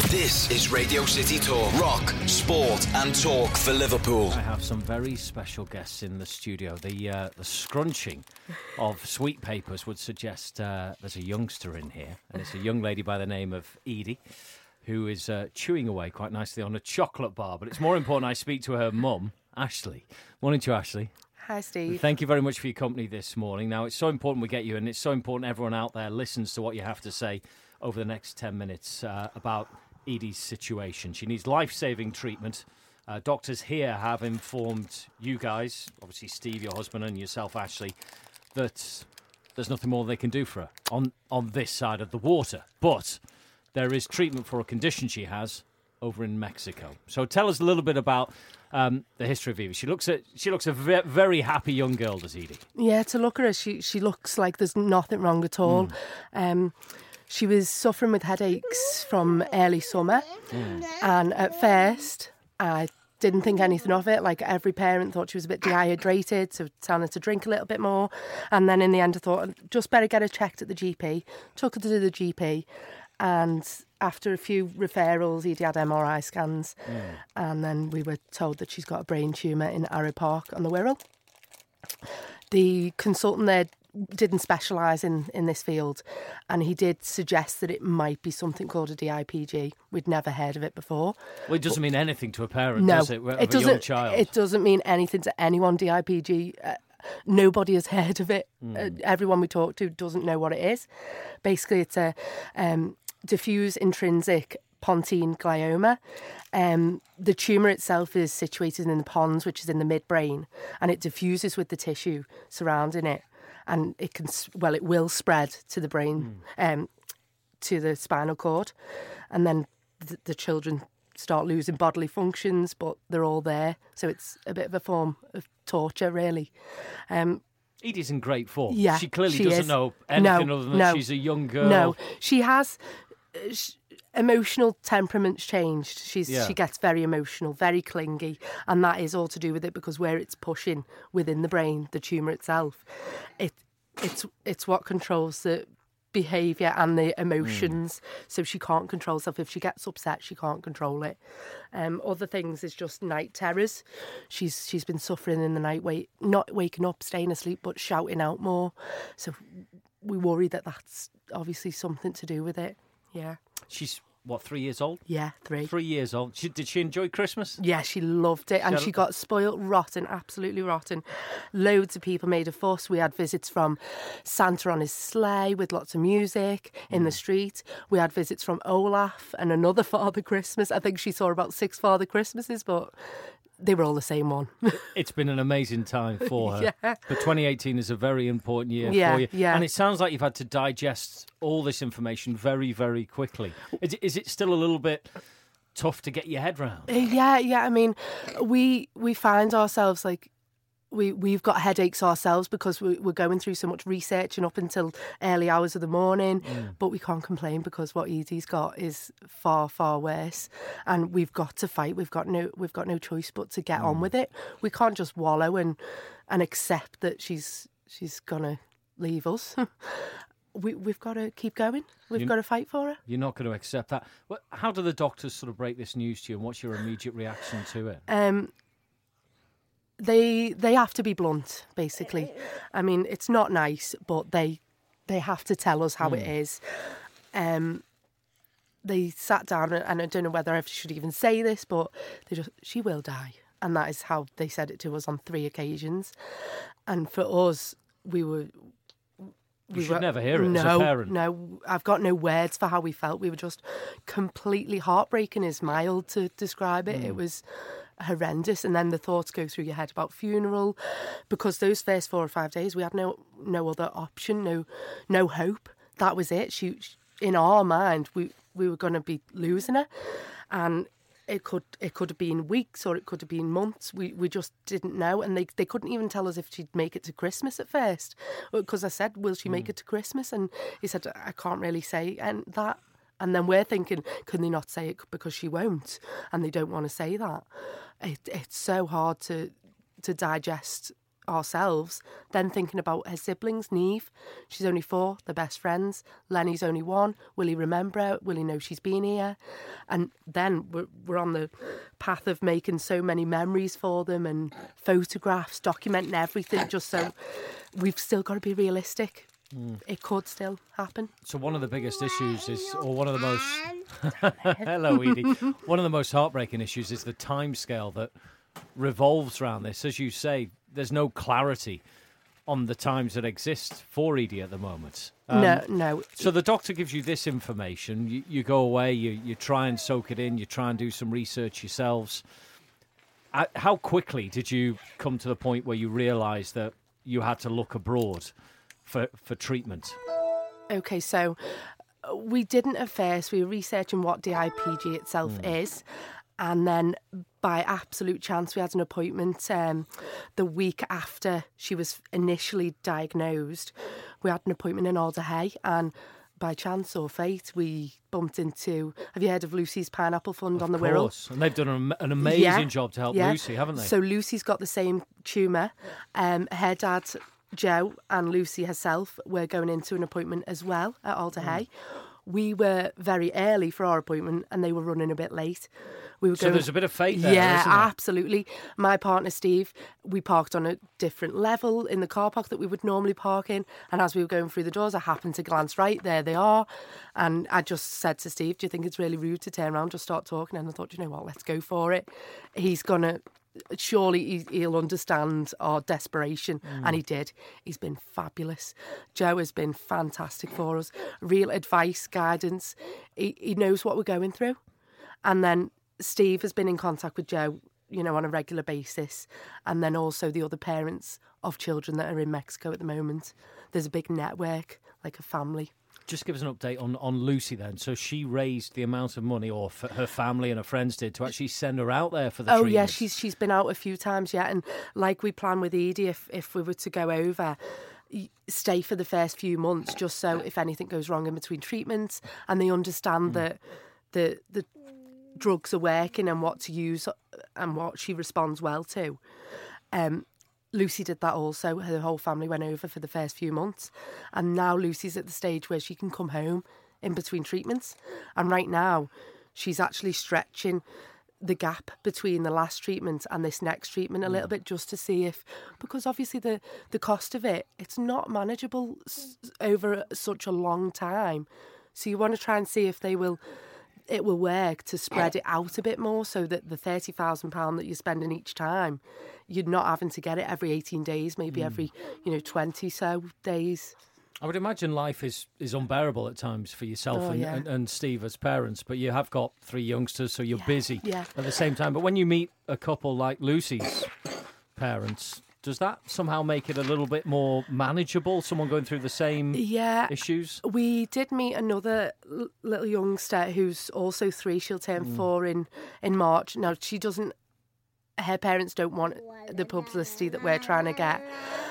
This is Radio City Talk. Rock, sport and talk for Liverpool. I have some very special guests in the studio. The scrunching of sweet papers would suggest there's a youngster in here, and it's a young lady by the name of Edie, who is chewing away quite nicely on a chocolate bar. But it's more important I speak to her mum, Ashley. Morning to you, Ashley. Hi, Steve. Thank you very much for your company this morning. Now, it's so important we get you, and it's so important everyone out there listens to what you have to say over the next 10 minutes about Edie's situation. She needs life-saving treatment. Doctors here have informed you guys, obviously Steve, your husband, and yourself, Ashley, that there's nothing more they can do for her on this side of the water. But there is treatment for a condition she has over in Mexico. So tell us a little bit about the history of Edie. She looks a very happy young girl, does Edie? Yeah, to look at her, she looks like there's nothing wrong at all. She was suffering with headaches from early summer, and at first I didn't think anything of it. Like every parent thought she was a bit dehydrated, so telling her to drink a little bit more. And then in the end I thought, just better get her checked at the GP. Took her to the GP, and after a few referrals, Edie had MRI scans, and then we were told that she's got a brain tumour in Arrow Park on the Wirral. The consultant there didn't specialise in this field, and he did suggest that it might be something called a DIPG. We'd never heard of it before. Well, it doesn't mean anything to a parent, no, does it? Of a young child. It doesn't mean anything to anyone, DIPG. Nobody has heard of it. Everyone we talk to doesn't know what it is. Basically, it's a diffuse intrinsic pontine glioma. The tumour itself is situated in the pons, which is in the midbrain, and it diffuses with the tissue surrounding it, and it will spread to the brain, to the spinal cord, and then the children start losing bodily functions, but they're all there, so it's a bit of a form of torture, really. Edie's in great form. Yeah, she clearly she doesn't is. know anything other than she's a young girl. No, she has emotional temperament's changed. She gets very emotional, very clingy, and that is all to do with it because where it's pushing within the brain, the tumour itself, it's what controls the behaviour and the emotions. So she can't control herself. If she gets upset, she can't control it. Other things is just night terrors. She's been suffering in the night, not waking up, staying asleep, but shouting out more. So we worry that that's obviously something to do with it. Yeah. She's, 3 years old? Yeah, 3. 3 years old. Did she enjoy Christmas? Yeah, she loved it. And she got spoilt rotten, absolutely rotten. Loads of people made a fuss. We had visits from Santa on his sleigh with lots of music in the street. We had visits from Olaf and another Father Christmas. I think she saw about 6 Father Christmases, but they were all the same one. It's been an amazing time for her. Yeah. But 2018 is a very important year for you. Yeah. And it sounds like you've had to digest all this information very, very quickly. Is it still a little bit tough to get your head round? Yeah. I mean, we find ourselves like we've got headaches ourselves because we're going through so much research and up until early hours of the morning, but we can't complain because what Edie's got is far, far worse, and we've got to fight. We've got no choice but to get on with it. We can't just wallow and accept that she's gonna leave us. We've got to keep going. We've got to fight for her. You're not going to accept that. How do the doctors sort of break this news to you, and what's your immediate reaction to it? They have to be blunt, basically. I mean, it's not nice, but they have to tell us how it is. They sat down, and I don't know whether I should even say this, but she will die. And that is how they said it to us on 3 occasions. And for us, You should never hear it as a parent. No, I've got no words for how we felt. We were just completely heartbreaking is mild to describe it. It was horrendous. And then the thoughts go through your head about funeral, because those first 4 or 5 days we had no other option, no hope. That was it. She in our mind we were going to be losing her, and it could have been weeks or it could have been months. We just didn't know, and they couldn't even tell us if she'd make it to Christmas at first, because I said, will she make it to Christmas? And he said, I can't really say that. And then we're thinking, can they not say it because she won't? And they don't want to say that. It's so hard to digest ourselves, then thinking about her siblings. Neve, she's only 4, they're best friends. Lenny's only 1. Will he remember her? Will he know she's been here? And then we're on the path of making so many memories for them and photographs, documenting everything, just so we've still got to be realistic. It could still happen. So one of the biggest issues is, or one of the most... Hello, Edie. One of the most heartbreaking issues is the timescale that revolves around this. As you say, there's no clarity on the times that exist for Edie at the moment. No. So the doctor gives you this information. You go away, you try and soak it in, you try and do some research yourselves. How quickly did you come to the point where you realised that you had to look abroad for treatment? Okay, so we didn't at first. We were researching what DIPG itself is. And then by absolute chance, we had an appointment the week after she was initially diagnosed. We had an appointment in Alderhay, and by chance or fate, we bumped into... Have you heard of Lucy's Pineapple Fund on the Wirral? Of course, and they've done an amazing job to help Lucy, haven't they? So Lucy's got the same tumour. Her dad, Joe, and Lucy herself were going into an appointment as well at Alderhay. We were very early for our appointment, and they were running a bit late. So there's a bit of fate there, yeah, isn't there? Absolutely. My partner, Steve, we parked on a different level in the car park that we would normally park in. And as we were going through the doors, I happened to glance right. There they are. And I just said to Steve, do you think it's really rude to turn around, just start talking? And I thought, you know what, let's go for it. He's going to... Surely he'll understand our desperation. And he did. He's been fabulous. Joe has been fantastic for us. Real advice, guidance. He knows what we're going through. And then Steve has been in contact with Joe, on a regular basis. And then also the other parents of children that are in Mexico at the moment. There's a big network, like a family. Just give us an update on Lucy then. So she raised the amount of money, or her family and her friends did, to actually send her out there for the treatment. Yeah, she's been out a few times, yeah. And like we plan with Edie, if we were to go over, stay for the first few months, just so if anything goes wrong in between treatments, and they understand that the drugs are working and what to use and what she responds well to. Lucy did that also. Her whole family went over for the first few months. And now Lucy's at the stage where she can come home in between treatments. And right now, she's actually stretching the gap between the last treatment and this next treatment a little bit, just to see if... Because obviously the cost of it's not manageable over such a long time. So you want to try and see if it will work to spread it out a bit more, so that the £30,000 that you're spending each time, you're not having to get it every 18 days, maybe every 20 so days. I would imagine life is unbearable at times for yourself and Steve as parents, but you have got 3 youngsters, so you're busy at the same time. But when you meet a couple like Lucy's parents, does that somehow make it a little bit more manageable, someone going through the same issues? We did meet another little youngster who's also 3. She'll turn 4 in March. Now, her parents don't want the publicity that we're trying to get.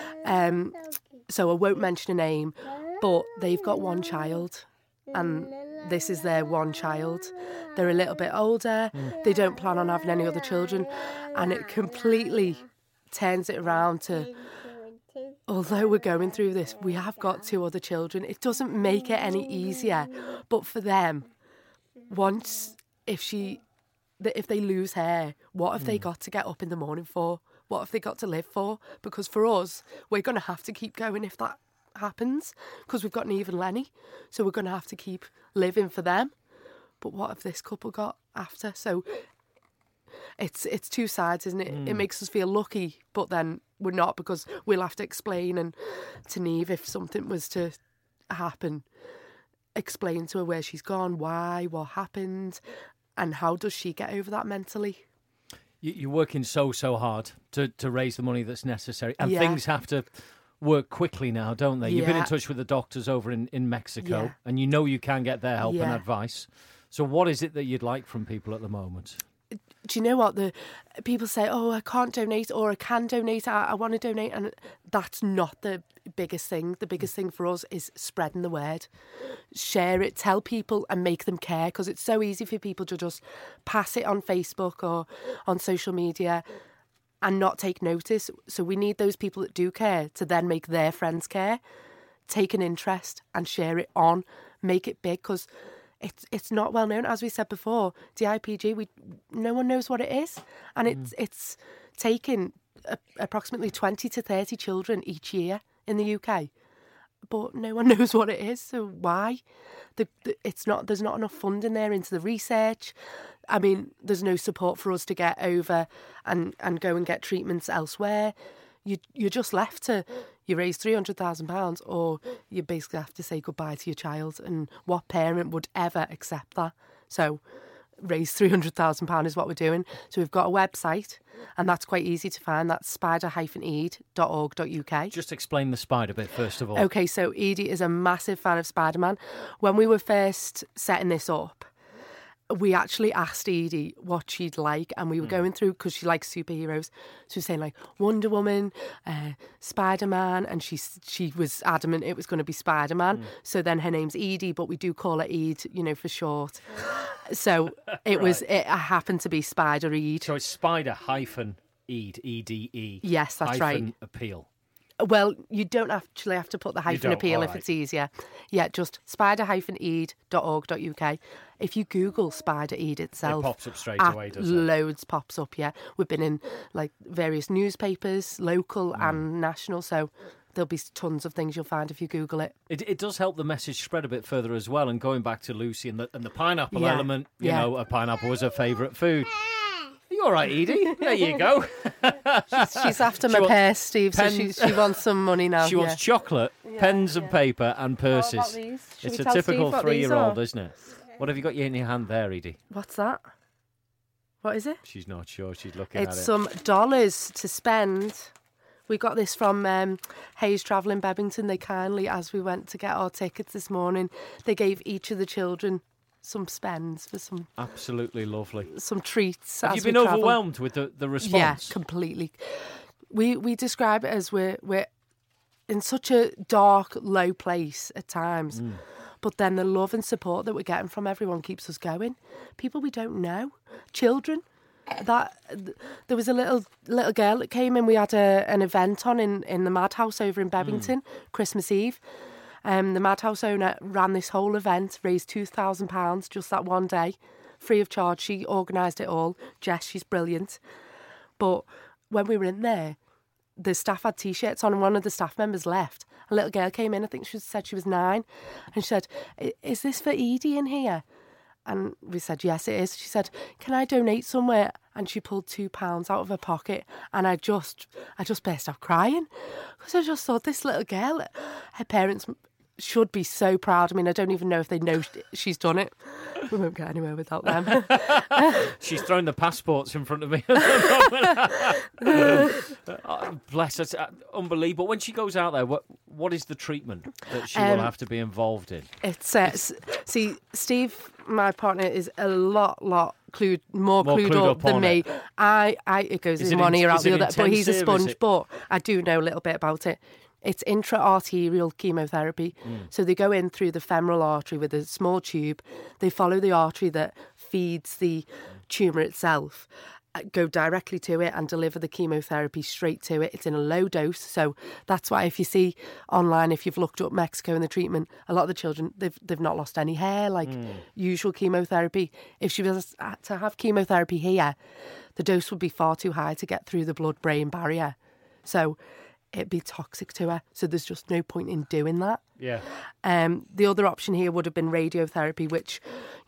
So I won't mention a name, but they've got 1 child, and this is their 1 child. They're a little bit older. They don't plan on having any other children, and it completely turns it around to, although we're going through this, we have got 2 other children. It doesn't make it any easier, but for them, if they lose her, what have they got to get up in the morning for? What have they got to live for? Because for us, we're going to have to keep going if that happens, because we've got Neve and Lenny, so we're going to have to keep living for them. But what have this couple got after? So it's 2 sides, isn't it? It makes us feel lucky, but then we're not, because we'll have to explain to Neve if something was to happen, explain to her where she's gone, why, what happened, and how does she get over that mentally. You're working so hard to raise the money that's necessary, and things have to work quickly now, don't they? You've been in touch with the doctors over in Mexico, and you can get their help and advice. So what is it that you'd like from people at the moment? Do you know what? The people say, oh, I can't donate, or I can donate, I want to donate. And that's not the biggest thing. The biggest thing for us is spreading the word. Share it, tell people and make them care, because it's so easy for people to just pass it on Facebook or on social media and not take notice. So we need those people that do care to then make their friends care, take an interest and share it on, make it big, because it's not well known. As we said before, DIPG, no one knows what it is, and it's taking approximately 20 to 30 children each year in the UK, but no one knows what it is. So why? There's not enough funding there into the research. I mean, there's no support for us to get over and go and get treatments elsewhere. You're just left to, you raise £300,000 or you basically have to say goodbye to your child, and what parent would ever accept that? So raise £300,000 is what we're doing. So we've got a website, and that's quite easy to find. That's spider-eid.org.uk. Just explain the spider bit first of all. Okay, so Edie is a massive fan of Spider-Man. When we were first setting this up, we actually asked Edie what she'd like, and we were going through, because she likes superheroes, so we were saying like Wonder Woman, Spider-Man, and she was adamant it was going to be Spider-Man. So then her name's Edie, but we do call her Eid, for short. So it happened to be Spider-Eid. So it's Spider-Eid, E-D-E. Yes, that's right. Hyphen appeal. Well, you don't actually have to put the hyphen appeal if it's easier. Yeah, just spider-eid.org.uk. If you Google Spider Eid itself, it pops up straight away, does it? Loads pops up, yeah. We've been in like various newspapers, local and national, so there'll be tons of things you'll find if you Google it. It does help the message spread a bit further as well. And going back to Lucy and the pineapple element, you know, a pineapple was her favourite food. Are you all right, Edie? There you go. She's after my purse, Steve, so she wants some money now. She wants chocolate, pens and paper and purses. It's a typical 3-year-old, isn't it? What have you got in your hand there, Edie? What's that? What is it? She's not sure. She's looking at it. It's some dollars to spend. We got this from Hayes Travel in Bebington. They kindly, as we went to get our tickets this morning, they gave each of the children some spends for some... Absolutely lovely. Some treats. Have you been overwhelmed with the response? Yeah, completely. We describe it as we're in such a dark, low place at times. But then the love and support that we're getting from everyone keeps us going. People we don't know. Children. There was a little girl that came in. We had an event on in the Madhouse over in Bebington, Christmas Eve. The Madhouse owner ran this whole event, raised £2,000 just that one day, free of charge. She organised it all. Jess, she's brilliant. But when we were in there, the staff had T-shirts on, and one of the staff members left. A little girl came in, I think she said she was 9, and she said, "Is this for Edie in here?" And we said, "Yes, it is." She said, "Can I donate somewhere?" And she pulled £2 out of her pocket, and I just burst out crying, because I just thought, this little girl, her parents should be so proud. I mean, I don't even know if they know she's done it. We won't get anywhere without them. She's thrown the passports in front of me. Bless her. Unbelievable. When she goes out there, what is the treatment that she will have to be involved in? See, Steve, my partner, is a lot more clued up than me. It goes in one ear out the other, but he's a sponge. But I do know a little bit about it. It's intra-arterial chemotherapy. So they go in through the femoral artery with a small tube. They follow the artery that feeds the tumour itself, go directly to it and deliver the chemotherapy straight to it. It's in a low dose. So that's why if you see online, if you've looked up Mexico and the treatment, a lot of the children, they've not lost any hair, like usual chemotherapy. If she was to have chemotherapy here, the dose would be far too high to get through the blood-brain barrier. So it'd be toxic to her. So there's just no point in doing that. Yeah. The other option here would have been radiotherapy, which,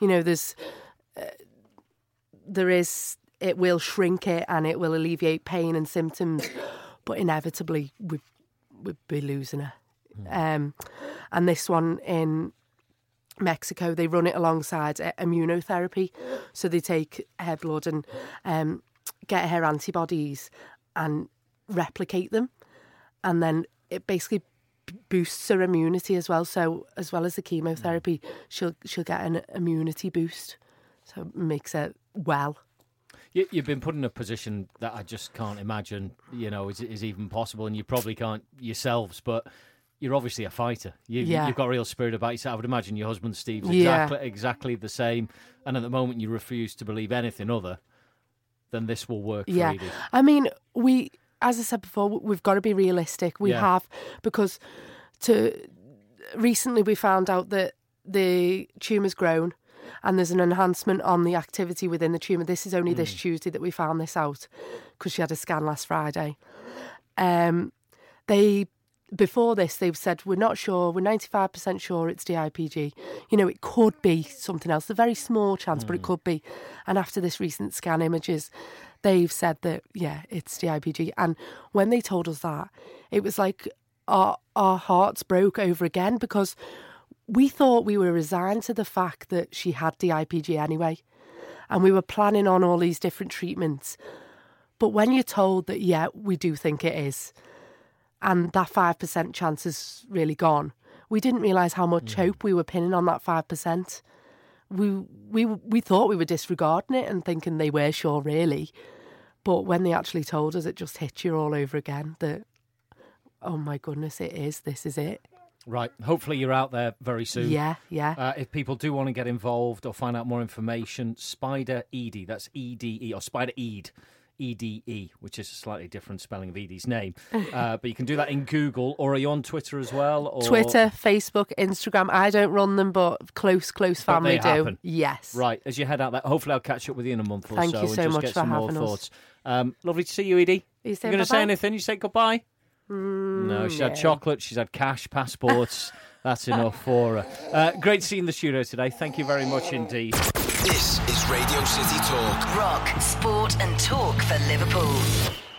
it will shrink it and it will alleviate pain and symptoms, but inevitably we'd be losing her. And this one in Mexico, they run it alongside immunotherapy. So they take her blood and get her antibodies and replicate them. And then it basically boosts her immunity as well. So as well as the chemotherapy, she'll get an immunity boost. So it makes her well. You've been put in a position that I just can't imagine, is even possible, and you probably can't yourselves, but you're obviously a fighter. You've got a real spirit about yourself. I would imagine your husband, Steve's exactly the same, and at the moment you refuse to believe anything other then this will work for Yeah. Edie. I mean, as I said before, we've got to be realistic. We have, because recently we found out that the tumour's grown and there's an enhancement on the activity within the tumour. This is only this Tuesday that we found this out, because she had a scan last Friday. Before this, they've said, we're not sure, we're 95% sure it's DIPG. You know, it could be something else, a very small chance, but it could be. And after this recent scan images, they've said that, yeah, it's DIPG. And when they told us that, it was like our hearts broke over again, because we thought we were resigned to the fact that she had DIPG anyway. And we were planning on all these different treatments. But when you're told that, yeah, we do think it is, and that 5% chance is really gone, we didn't realise how much hope we were pinning on that 5%. We thought we were disregarding it and thinking they were sure, really. But when they actually told us, it just hit you all over again that, oh my goodness, this is it. Right. Hopefully you're out there very soon. Yeah. If people do want to get involved or find out more information, Spider Edie, that's EDE, or Spider Ede. EDE, which is a slightly different spelling of Edie's name. But you can do that in Google, or are you on Twitter as well? Or... Twitter, Facebook, Instagram. I don't run them, but close family do. Happen. Yes. Right, as you head out there, hopefully I'll catch up with you in a month or Thank so. you so and just much get for some more having thoughts. Lovely to see you, Edie. You're going to say anything? You say goodbye? No, she's had chocolate, she's had cash, passports. That's enough for her. Great to see you in the studio today. Thank you very much indeed. This is Radio City Talk. Rock, sport and talk for Liverpool.